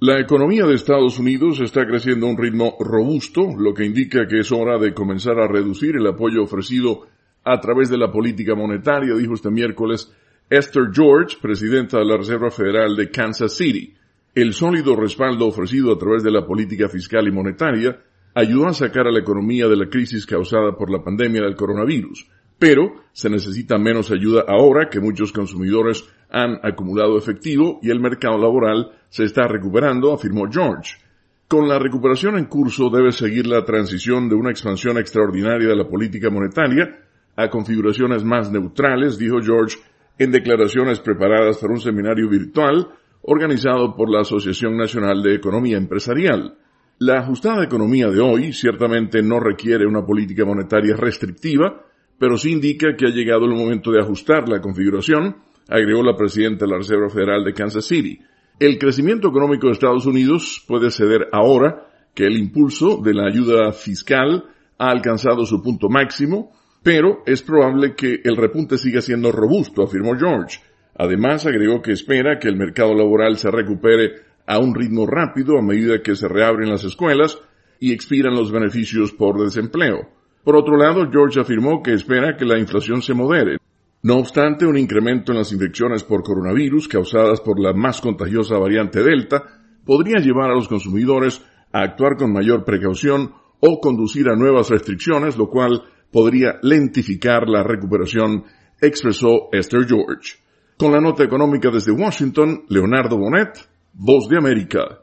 La economía de Estados Unidos está creciendo a un ritmo robusto, lo que indica que es hora de comenzar a reducir el apoyo ofrecido a través de la política monetaria, dijo este miércoles Esther George, presidenta de la Reserva Federal de Kansas City. El sólido respaldo ofrecido a través de la política fiscal y monetaria ayudó a sacar a la economía de la crisis causada por la pandemia del coronavirus, pero se necesita menos ayuda ahora que muchos consumidores han acumulado efectivo y el mercado laboral se está recuperando, afirmó George. Con la recuperación en curso debe seguir la transición de una expansión extraordinaria de la política monetaria a configuraciones más neutrales, dijo George en declaraciones preparadas para un seminario virtual organizado por la Asociación Nacional de Economía Empresarial. La ajustada economía de hoy ciertamente no requiere una política monetaria restrictiva, pero sí indica que ha llegado el momento de ajustar la configuración, agregó la presidenta de la Reserva Federal de Kansas City. El crecimiento económico de Estados Unidos puede ceder ahora que el impulso de la ayuda fiscal ha alcanzado su punto máximo, pero es probable que el repunte siga siendo robusto, afirmó George. Además, agregó que espera que el mercado laboral se recupere a un ritmo rápido a medida que se reabren las escuelas y expiran los beneficios por desempleo. Por otro lado, George afirmó que espera que la inflación se modere. No obstante, un incremento en las infecciones por coronavirus causadas por la más contagiosa variante Delta podría llevar a los consumidores a actuar con mayor precaución o conducir a nuevas restricciones, lo cual podría lentificar la recuperación, expresó Esther George. Con la nota económica desde Washington, Leonardo Bonet, Voz de América.